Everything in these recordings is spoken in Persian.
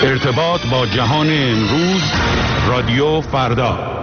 ارتباط با جهان امروز، رادیو فردا.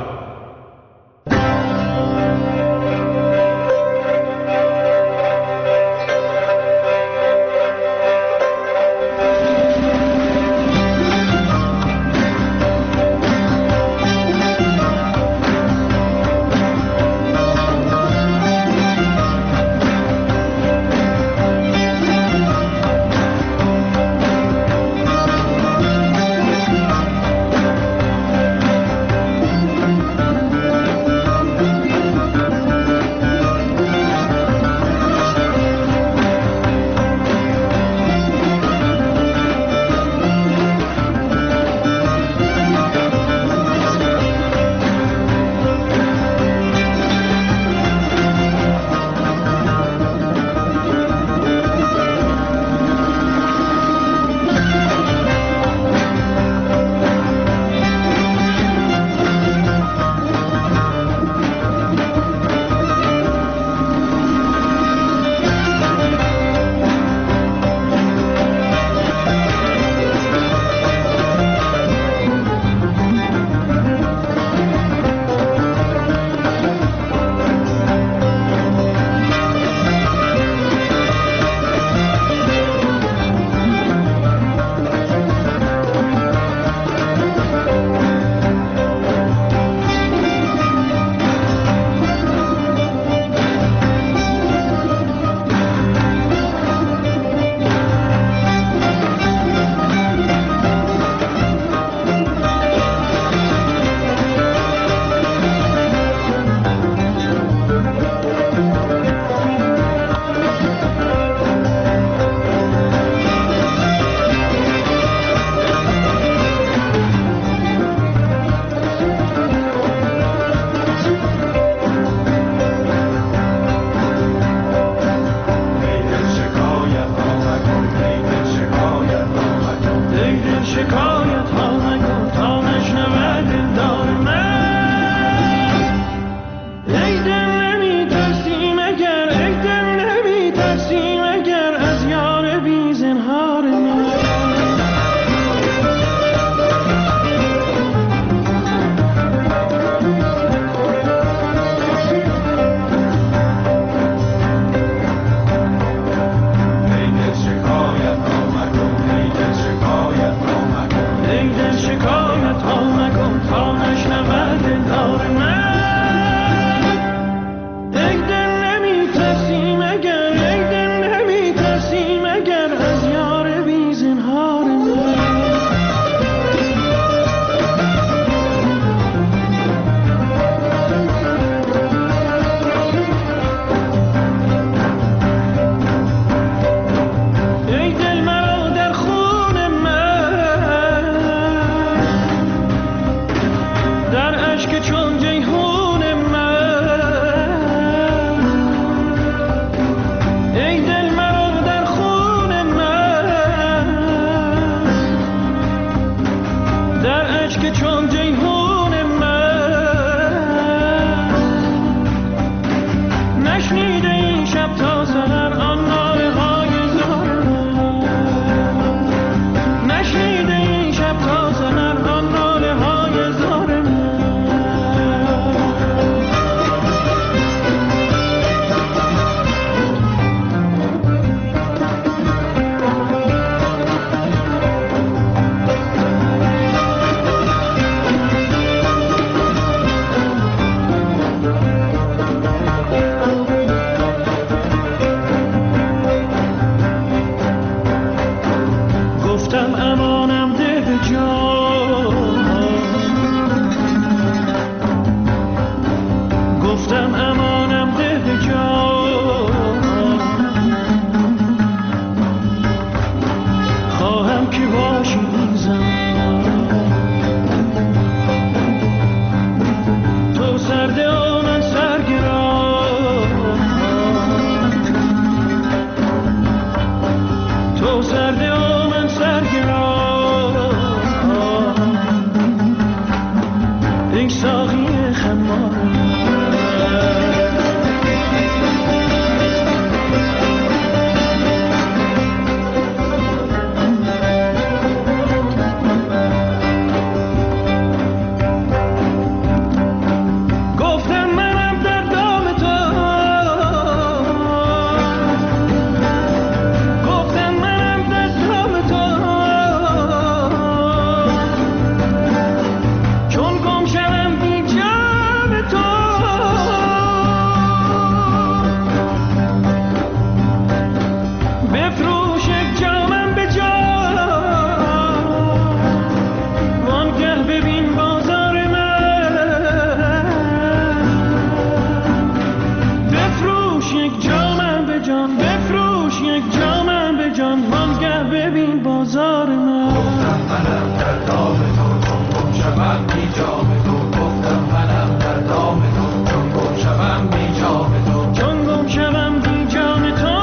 بازار من. گفتم منم در دام تو چون گم شوم بی جام تو. گفتم منم در دام تو چون گم شوم بی جام تو. چون گم شوم بی جام تو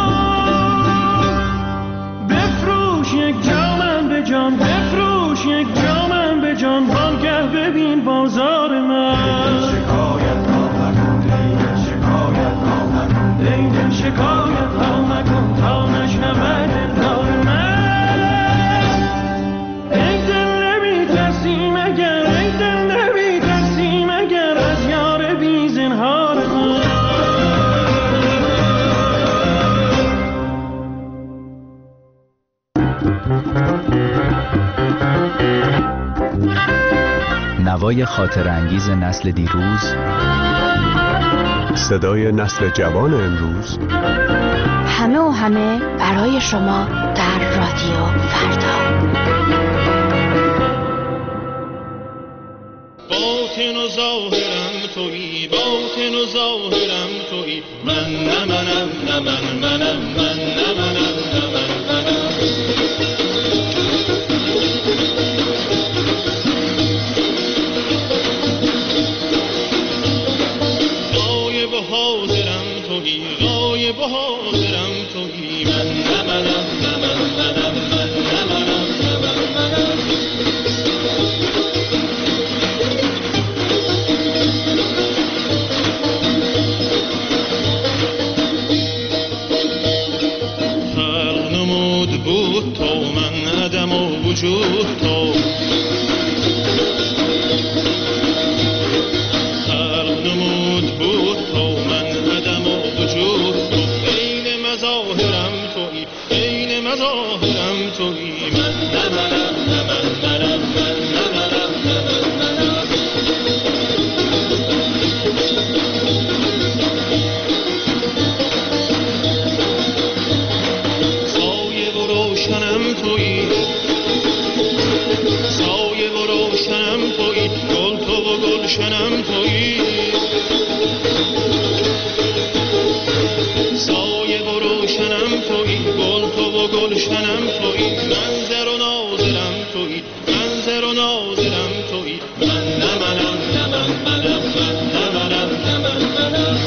بفروش یک جامم به جان. بفروش یک جامم به جان. وانگه ببین بازار من. شکایت ها مکن دیگر. شکایت ها مکن دیگر. شکایت ها مکن تا نشنود دلدار من. ای دل نمی ترسی مگر. ای دل نمی ترسی مگر از یار بی زنهار من. نوای خاطر انگیز نسل دیروز، صدای نسل جوان امروز، همه و همه برای شما در رادیو فردا. باطن و ظاهرم تویی. باطن و ظاهرم تویی. من نه منم نه من منم. من نه منم نه من منم. غایب و حاضرم تویی. غایب و حاضرم تویی. من نه منم نه من منم. من نه منم نه من منم. خلق نمود بود تو من عدم و وجود تو. خلق نمود بود تو من عدم و وجود تو. عین مظاهرم تویی. عین مظاهرم تویی. من نه منم نه من منم. من نه منم نه من منم. سایه و روشنم تویی. سایه و روشنم تویی. گل تو و گلشنم تویی. سایه و روشنم تویی. گل تو و گلشنم تویی. منظر و ناظرم تویی. منظر و ناظرم تویی. من نه منم نه من منم. من نه منم نه من منم.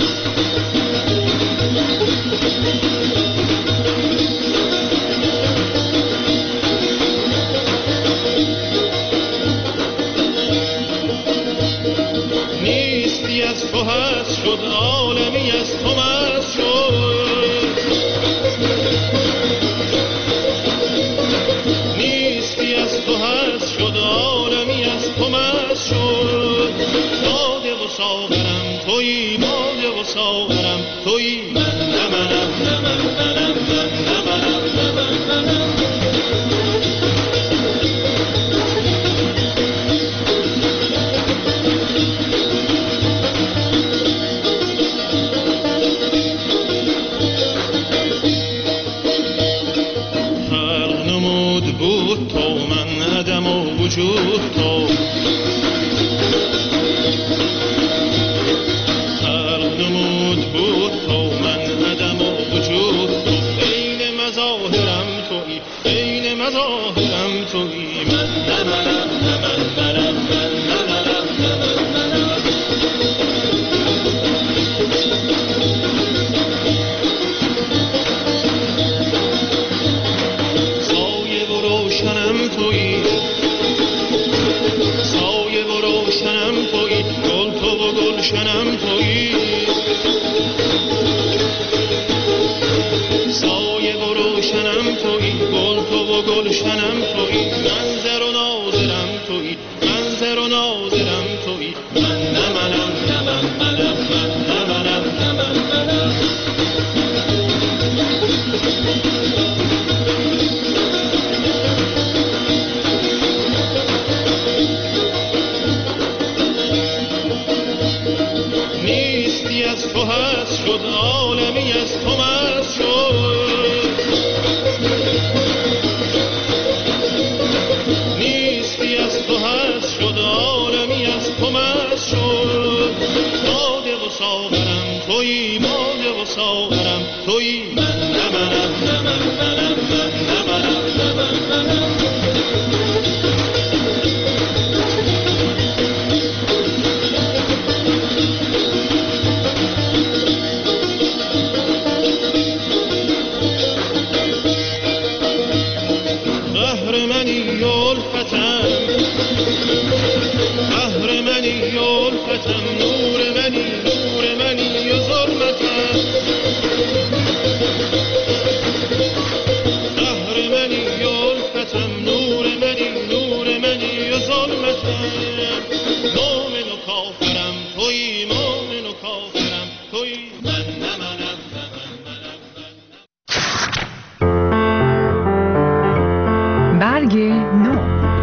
نیستی از تو هست شد. عالمی از تو مست شد. نیستی از تو هست شد. عالمی از تو مست شد. باده و ساغرم تویی. باده و ساغرم تویی. من نه منم نه من منم. من نه منم نه من منم. خلق نمود بود تو من عدم و وجود تو. خلق نمود بود تو من عدم و وجود تو. عین مظاهرم تویی. عین مظاهرم تویی. من نه منم نه من منم. من نه منم نه من منم. سایه و روشنم تویی. سایه و روشنم تویی. گل تو و گلشنم تویی. سایه و روشنم تویی. گل تو و گلشنم تویی. منظر و ناظرم تویی. منظر و ناظرم تویی. من نه منم نه من منم. من نه منم نه من منم. نیستی از تو هست شد. عالمی از تو مست شد. نیستی از تو هست شد. عالمی از تو مست شد. باده و ساغرم تویی. باده و ساغرم تویی. من نه منم نه من منم. من نه منم نه من منم. منی الفتم، بحر منی الفتم، نور منی و ظلمتم، بحر منی الفتم، نور منی و ظلمتم. مومن و کافرم تویی، مومن و کافرم تویی، من نه منم. برگ نو.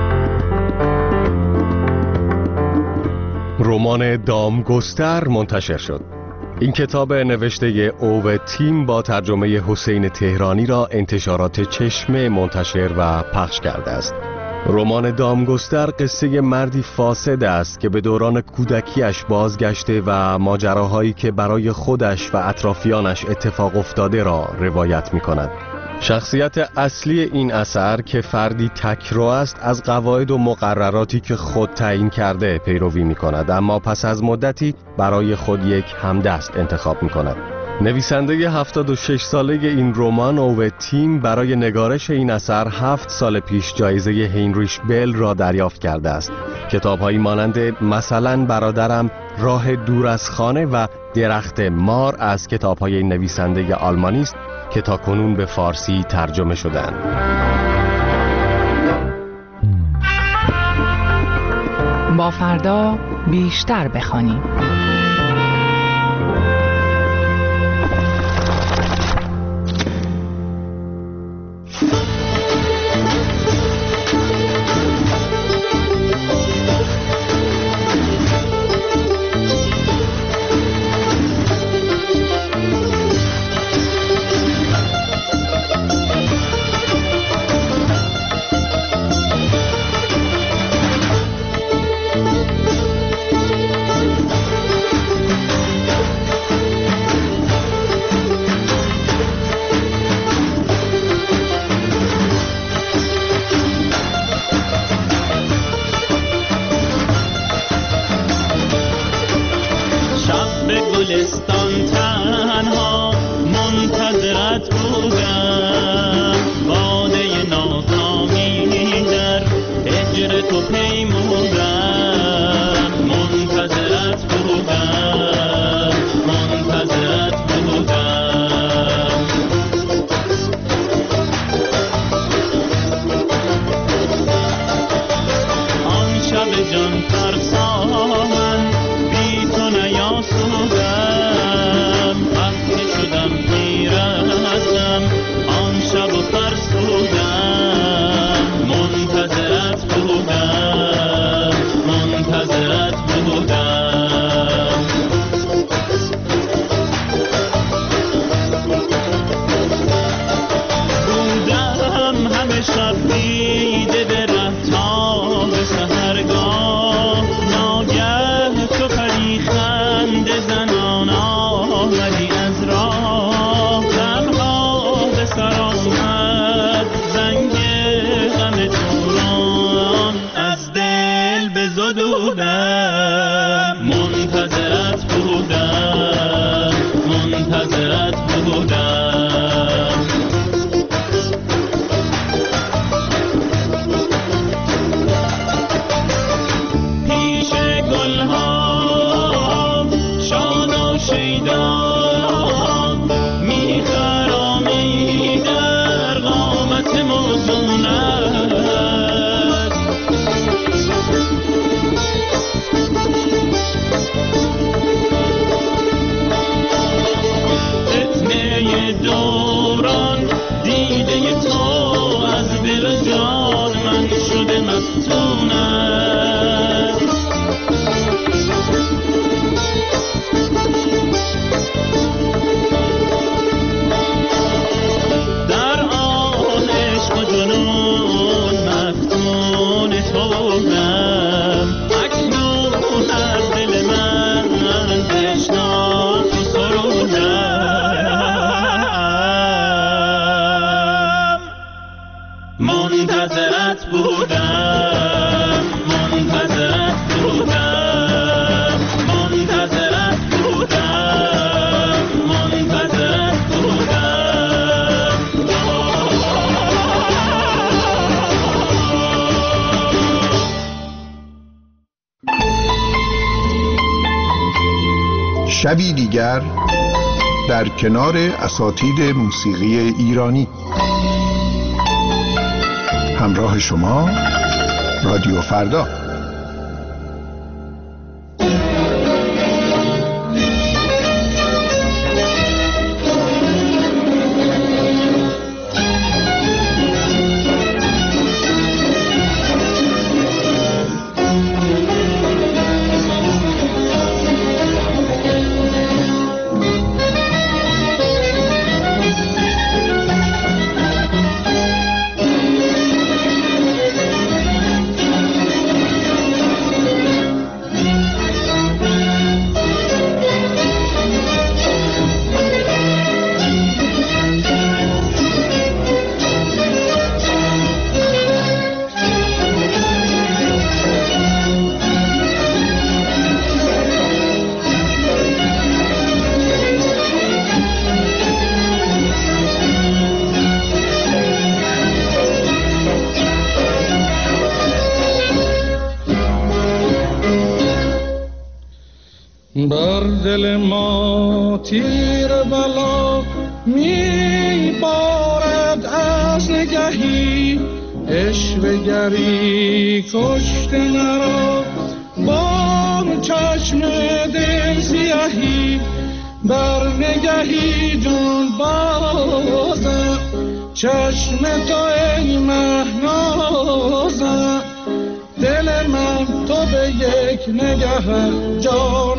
رمان دامگستر منتشر شد. این کتاب نوشته اوو تیم با ترجمه حسین تهرانی را انتشارات چشمه منتشر و پخش کرده است. رمان دامگستر قصه مردی فاسد است که به دوران کودکیش بازگشته و ماجراهایی که برای خودش و اطرافیانش اتفاق افتاده را روایت می کند. شخصیت اصلی این اثر که فردی تکرو است از قواعد و مقرراتی که خود تعیین کرده پیروی می کند، اما پس از مدتی برای خود یک همدست انتخاب می کند. نویسنده 76 ساله این رمان اوو تیم برای نگارش این اثر 7 سال پیش جایزه هینریش بل را دریافت کرده است. کتاب‌هایی مانند مثلا برادرم، راه دور از خانه و درخت مار از کتاب‌های نویسنده آلمانی است که تاکنون به فارسی ترجمه شدند. با فردا بیشتر بخوانیم. گلستان تنها منتظرت بودم، باده ناکامی در هجر تو پیمودم، منتظرت بودم، منتظرت بودم. آن شب جان فرسا من بی تو نیاسودم، خسته شدم پیرستم، آن شب و فرسودم، منتظرت بودم، منتظرت بودم. بودم همه شب دیده به ره تا به سحرگاه، ناگه تو پری خنده زنان آمدی از راه، تنها به سر آمد زنگ غم توران، از دل بزدودم، منتظرت بودم، منتظرت بودم. پیش گلها شاد و شیدا میخرامی در قامت موزونت، فتنه دوران دیده تو از دل جان من شده مفتونت. در آن عشق و جنون مفتون تو بودم، اکنون از دل من بشناس و سرودم، منتظرت بودم، منتظرت بودم، منتظرت بودم، منتظرت بودم. شبی دیگر در کنار اساتید موسیقی ایرانی. همراه شما رادیو فردا. بر دل ما تیر بلا می بارد از نگهی، عشوه‌گری کشته مرا با چشم دل سیاهی. بر نگهی جان بازم چشم تو ای مهنازم. دل من تو به یک نگه جان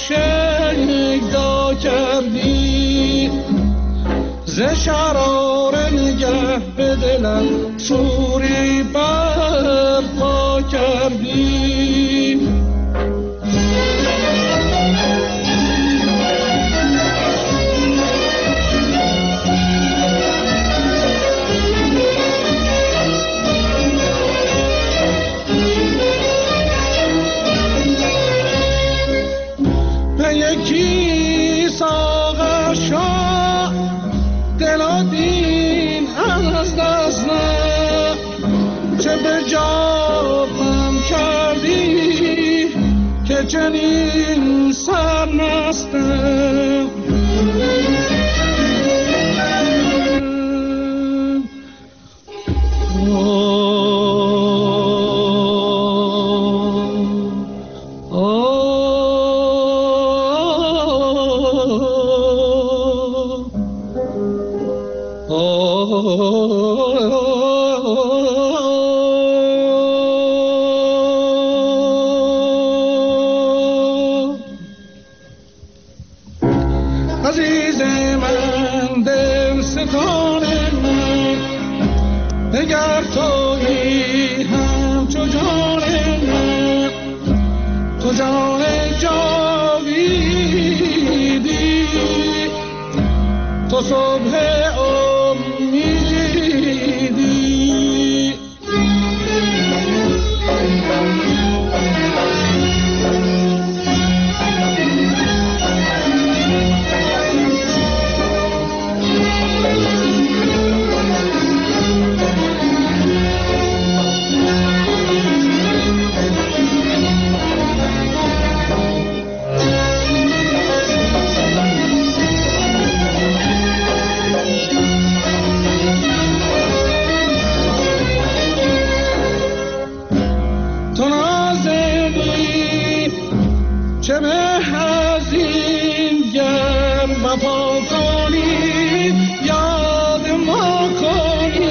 شیدا کردی. ز شرار نگه به دلم شوری برپا کردی. یکی ساغر شاه دل و دین از دست نه، چه به جابم کردی که چنین سرمستم. عزیز من دل ستان من، دگر تویی همچو جان من. تو جان جاویدی، تو صبح امیدی. چه به هزین گر وفا کنی یاد ما کنی.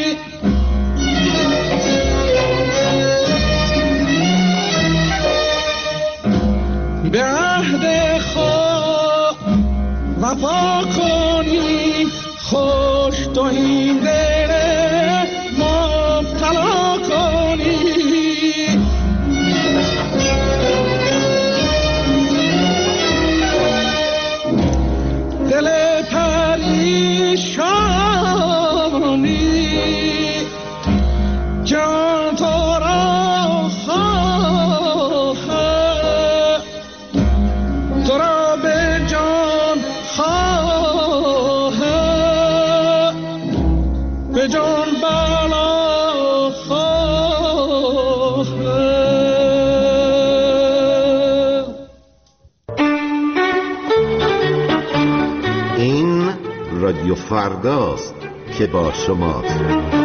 به عهد خود وفا کنی، خوش تو این دل مبتلا کنی. دل پریشانی جان تو را خواهد، تو را به جان خواهد. فرداست که با شماست.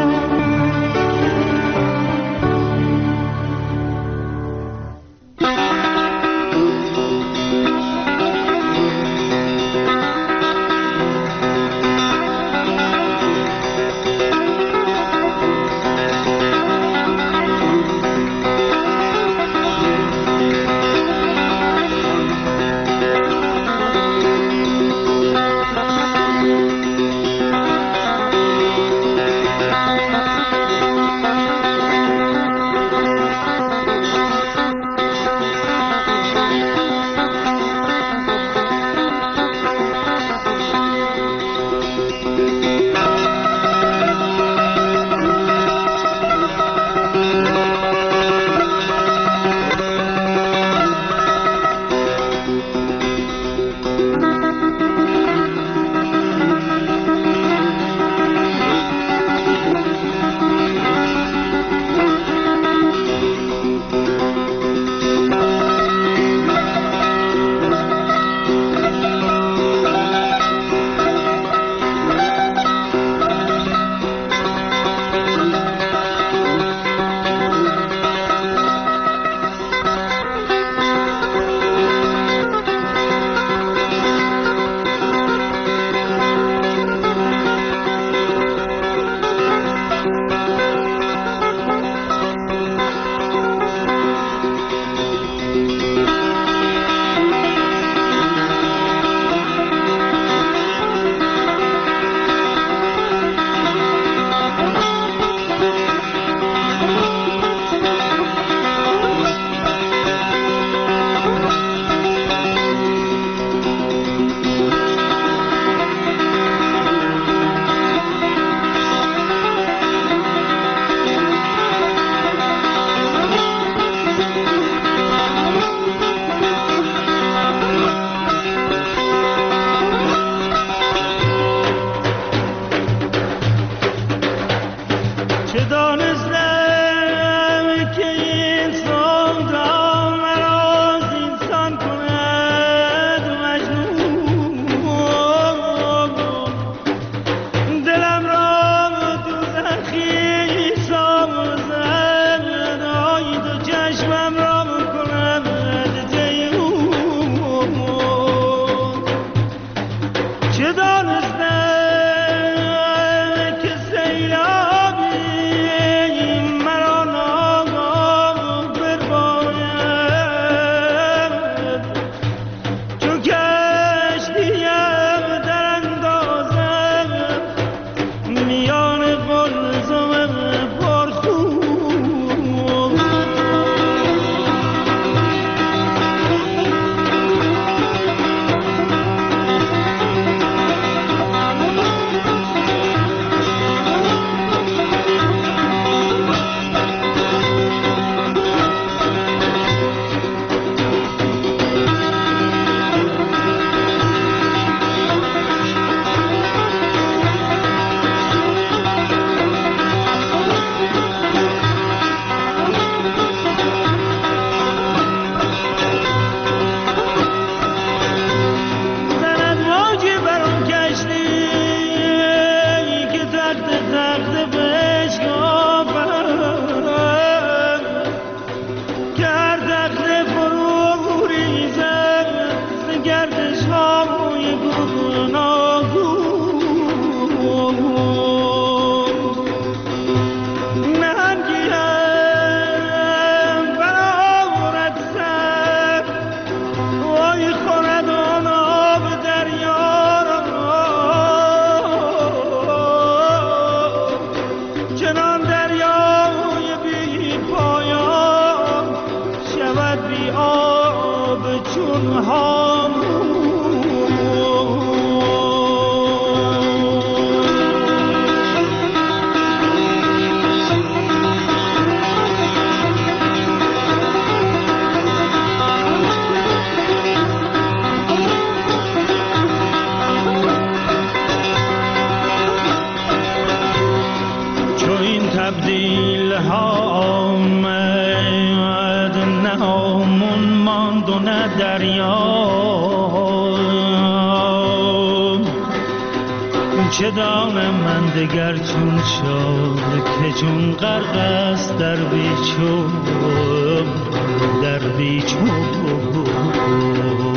تبدیل ها آمد، نه آمون ماند و نه دریا. چه دانم من دگر چون شد که چون غرق است در بیچو